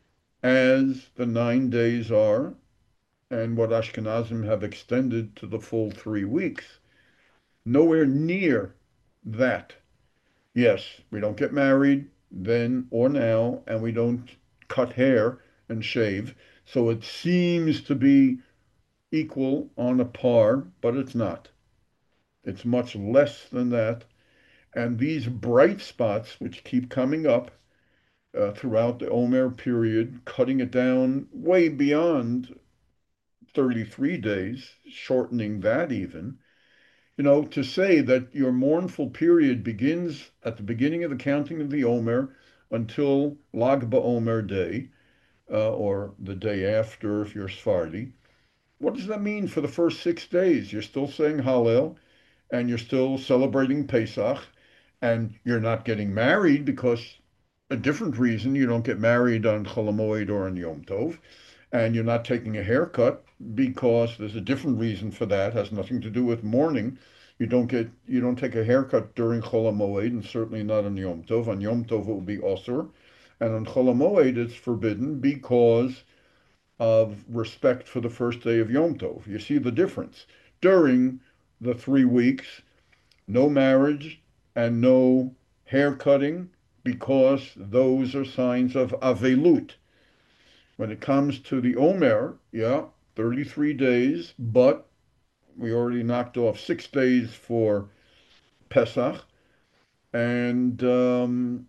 as the nine days are and what Ashkenazim have extended to the full three weeks. Nowhere near that. Yes, we don't get married then or now, and we don't cut hair and shave. So it seems to be equal on a par, but it's not. It's much less than that. And these bright spots, which keep coming up uh, throughout the Omer period, cutting it down way beyond thirty-three days, shortening that even, you know, to say that your mournful period begins at the beginning of the counting of the Omer until Lag BaOmer day, uh, or the day after if you're Sephardi. What does that mean for the first six days? You're still saying Hallel, and you're still celebrating Pesach, and you're not getting married because a different reason you don't get married on Chol Hamoed or on Yom Tov, and you're not taking a haircut because there's a different reason for that. It has nothing to do with mourning. You don't get you don't take a haircut during Chol Hamoed, and certainly not on Yom Tov. On Yom Tov it will be osur, and on Chol Hamoed it's forbidden because of respect for the first day of Yom Tov. You see the difference. During the three weeks, no marriage and no hair cutting because those are signs of avelut. When it comes to the Omer, yeah, thirty-three days, but we already knocked off six days for Pesach, and um,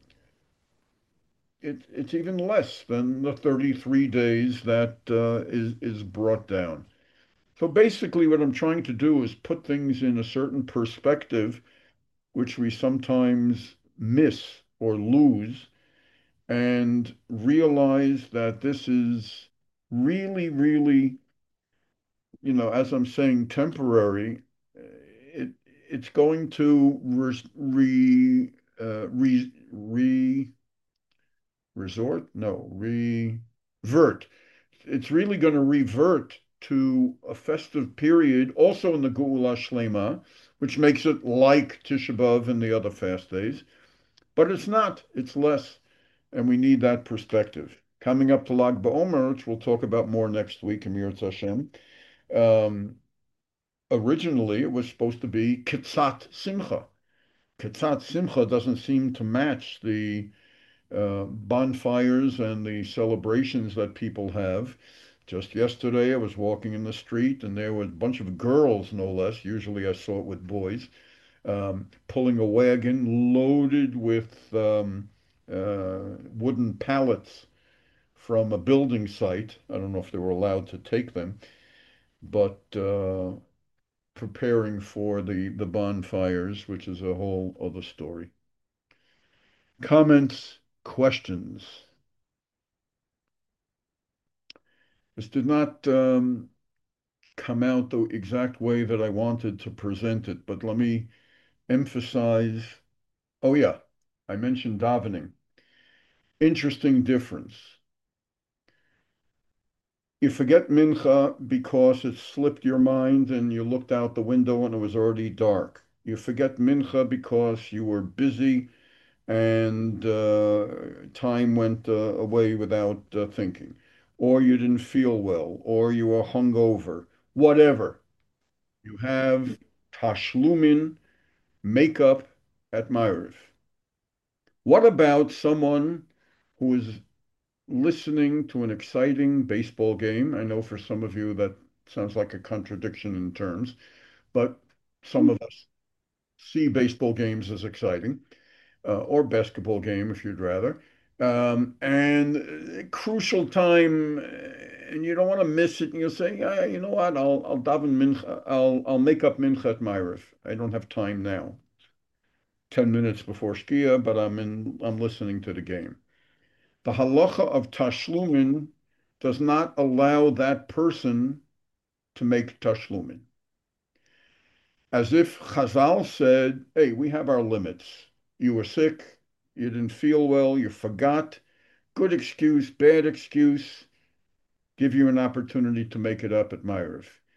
it, it's even less than the thirty-three days that uh, is is brought down. So basically, what I'm trying to do is put things in a certain perspective, which we sometimes miss or lose, and realize that this is really, really, you know, as I'm saying, temporary. It it's going to re, re, uh, re, re resort? No, revert. It's really going to revert to a festive period, also in the Geula Shlema, which makes it like Tisha B'Av and the other fast days. But it's not, it's less, and we need that perspective. Coming up to Lag BaOmer, which we'll talk about more next week, Amir Hashem. Um, originally, it was supposed to be Kitzat Simcha. Kitzat Simcha doesn't seem to match the uh, bonfires and the celebrations that people have. Just yesterday, I was walking in the street and there was a bunch of girls, no less. Usually I saw it with boys, um, pulling a wagon loaded with um, uh, wooden pallets from a building site. I don't know if they were allowed to take them, but uh, preparing for the, the bonfires, which is a whole other story. Comments, questions? This did not um, come out the exact way that I wanted to present it, but let me emphasize. Oh, yeah, I mentioned davening. Interesting difference. You forget mincha because it slipped your mind and you looked out the window and it was already dark. You forget mincha because you were busy and uh, time went uh, away without uh, thinking, or you didn't feel well, or you were hungover, whatever. You have tashlumin, makeup at Ma'ariv. What about someone who is listening to an exciting baseball game? I know for some of you that sounds like a contradiction in terms, but some of us see baseball games as exciting, uh, or basketball game if you'd rather. Um, and uh, crucial time, uh, and you don't want to miss it. And you'll say, yeah, you know what? I'll I'll daven mincha. I'll I'll make up mincha at Ma'ariv. I don't have time now. Ten minutes before Shkia, but I'm in. I'm listening to the game. The halacha of tashlumin does not allow that person to make tashlumin. As if Chazal said, hey, we have our limits. You were sick, you didn't feel well, you forgot. Good excuse, bad excuse, give you an opportunity to make it up at Ma'ariv.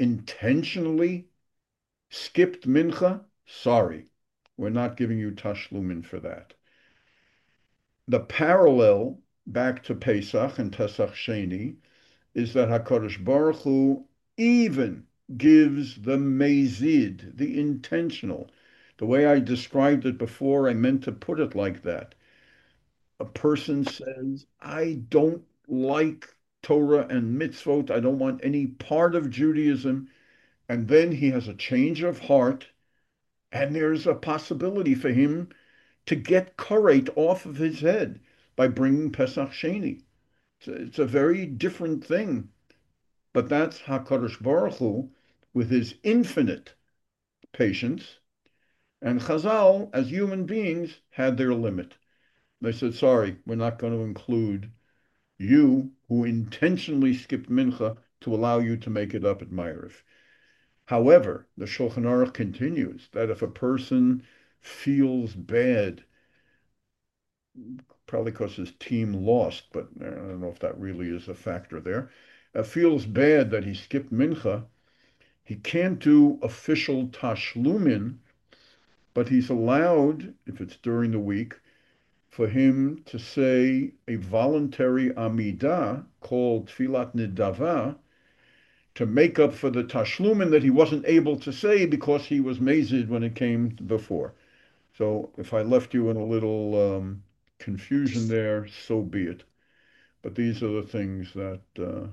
intentionally skipped mincha, sorry, we're not giving you tashlumin for that. The parallel back to Pesach and Pesach Sheni is that HaKadosh Baruch Hu even gives the mezid, the intentional. The way I described it before, I meant to put it like that. A person says, I don't like Torah and mitzvot. I don't want any part of Judaism. And then he has a change of heart, and there's a possibility for him to get korate off of his head by bringing Pesach Sheni. It's a, it's a very different thing. But that's HaKadosh Baruch Hu with his infinite patience. And Chazal, as human beings, had their limit. They said, sorry, we're not going to include you who intentionally skipped mincha to allow you to make it up at Ma'ariv. However, the Shulchan Aruch continues that if a person feels bad, probably because his team lost, but I don't know if that really is a factor there, uh, feels bad that he skipped mincha, he can't do official tashlumin, but he's allowed, if it's during the week, for him to say a voluntary amidah called tfilat nidava to make up for the tashlumin that he wasn't able to say because he was mazid when it came before. So if I left you in a little um, confusion there, so be it. But these are the things that uh,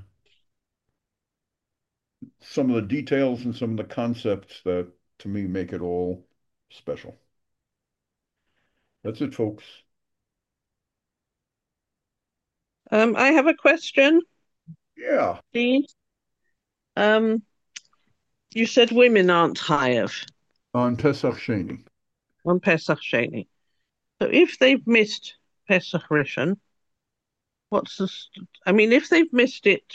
some of the details and some of the concepts that to me make it all special. That's it, folks. Um, I have a question, Yeah, please. Um, you said women aren't chayav on Pesach Sheni. on Pesach Sheni. So if they've missed Pesach Rishon, what's the? St- I mean, if they've missed it,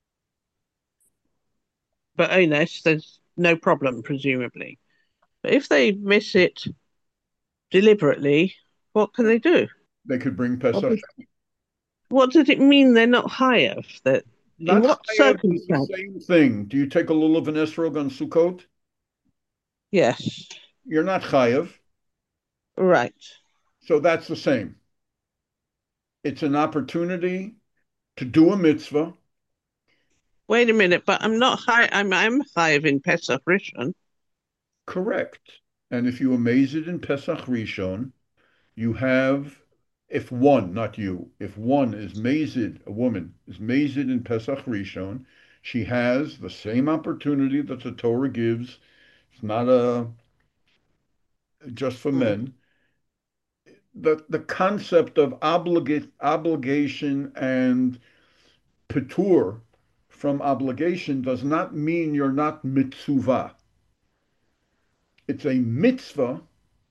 but honest, there's no problem, presumably. But if they miss it deliberately, what can they do? They could bring What Pesach does, what does it mean they're not chayav? That in Not what chayav is the circumstance? same thing. Do you take a lulav and esrog on Sukkot? Yes, You're not chayav, right. so that's the same. It's an opportunity to do a mitzvah. Wait a minute, but I'm not high. I'm I'm chayav in Pesach Rishon. Correct. And if you amaze it in Pesach Rishon, you have, if one, not you, if one is mazid, a woman is mazid in Pesach Rishon, she has the same opportunity that the Torah gives. It's not a just for Mm. men. The the concept of obligate obligation and patur from obligation does not mean you're not mitzvah. It's a mitzvah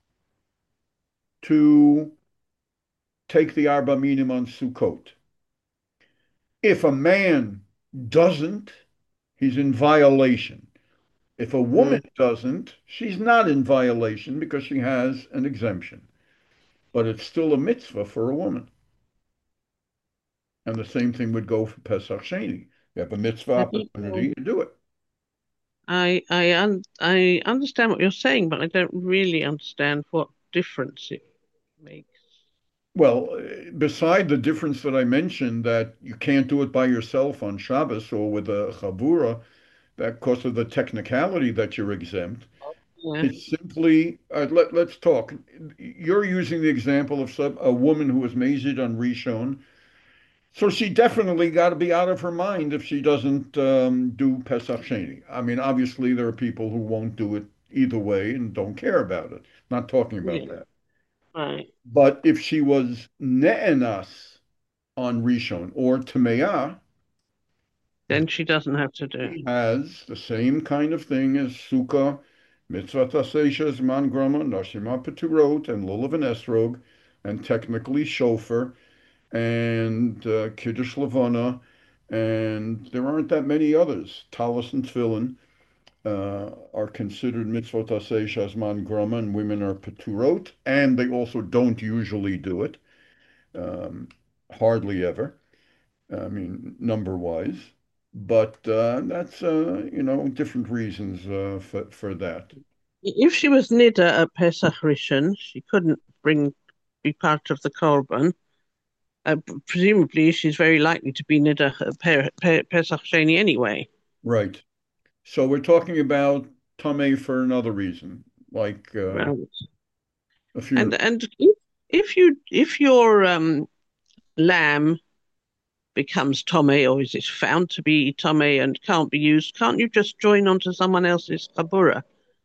to take the Arba Minim on Sukkot. If a man doesn't, he's in violation. If a woman Mm. doesn't, she's not in violation because she has an exemption. But it's still a mitzvah for a woman. And the same thing would go for Pesach Sheni. You have a mitzvah I don't know. opportunity to do it. I I un I understand what you're saying, but I don't really understand what difference it makes. Well, uh, beside the difference that I mentioned that you can't do it by yourself on Shabbos or with a chavura, that because of the technicality that you're exempt, Yeah. it's simply, uh, let, let's talk. You're using the example of some, a woman who was mazid on Rishon. So she definitely got to be out of her mind if she doesn't um, do Pesach Sheni. I mean, obviously there are people who won't do it either way and don't care about it. Not talking about Yeah. that. Right. But if she was ne'enas on Rishon or Tameah, Then she doesn't have to do. he has the same kind of thing as Sukkah, Mitzvah Tasesha Zman Grama, Nashima Peturot, and Lulav and Esrog, and technically Shofar, and uh, Kiddush Levana, and there aren't that many others. Talis and Tefillin uh, are considered Mitzvot Tasesha Zman Grama, and women are Peturot, and they also don't usually do it, um, hardly ever. I mean, number wise. but uh, that's uh, you know different reasons uh, for for that. If she was Nida at Pesach Rishon, she couldn't bring be part of the Korban. Uh, presumably, she's very likely to be Nida at Pe- Pe- Pesach Sheni anyway. Right. So we're talking about Tomei for another reason, like uh, Right. a And funeral. and if, if you if your um, lamb becomes Tome, or is it found to be Tome and can't be used, can't you just join onto someone else's Chabura?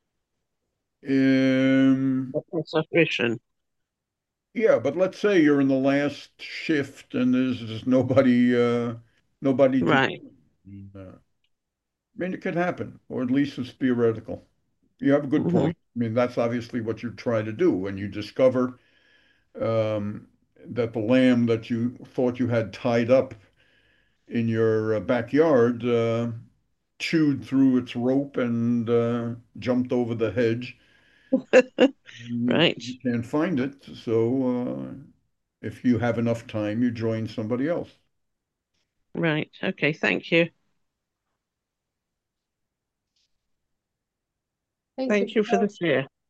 Um, Pesach Rishon. yeah, but let's say you're in the last shift and there's just nobody, uh, nobody to. Right. Uh, I mean, it could happen, or at least it's theoretical. You have a good Hmm. point. I mean, that's obviously what you're trying to do when you discover um, that the lamb that you thought you had tied up in your uh, backyard uh, chewed through its rope and uh, jumped over the hedge. And you, Right. you can't find it. So uh, if you have enough time, you join somebody else. Right. Okay. Thank you. Thank you. Thank you for the share.